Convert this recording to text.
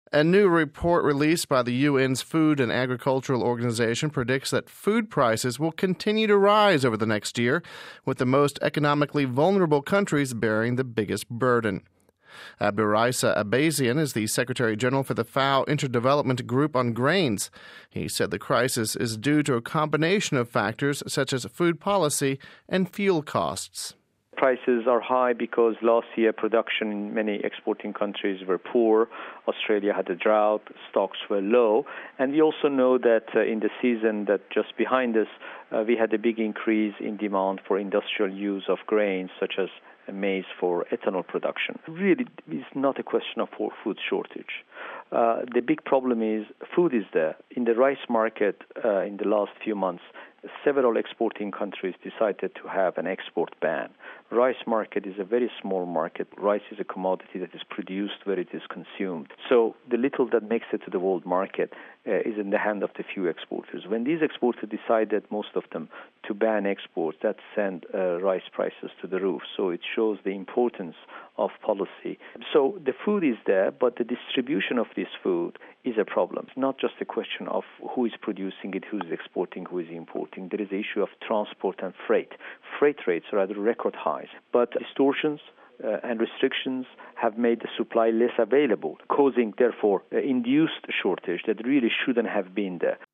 A new report released by the UN's Food and Agricultural Organization predicts that food prices will continue to rise over the next year, with the most economically vulnerable countries bearing the biggest burden. Abduraisa Abazian is the Secretary General for the FAO Interdevelopment Group on Grains. He said the crisis is due to a combination of factors such as food policy and fuel costs. Prices are high because last year production in many exporting countries were poor. Australia had a drought, stocks were low. And we also know that in the season that just behind us, we had a big increase in demand for industrial use of grains such as maize for ethanol production. Really, it's not a question of food shortage. The big problem is food is there. In the rice market in the last few months, several exporting countries decided to have an export ban. Rice market is a very small market. Rice is a commodity that is produced where it is consumed. So the little that makes it to the world market is in the hand of the few exporters. When these exporters decided, most of them, to ban exports, that sent rice prices to the roof. So it shows the importance of policy. So the food is there, but the distribution of this food is a problem. It's not just a question of who is producing it, who is exporting, who is importing. There is the issue of transport and freight. Freight rates are at record highs, but distortions and restrictions have made the supply less available, causing, therefore, induced shortage that really shouldn't have been there.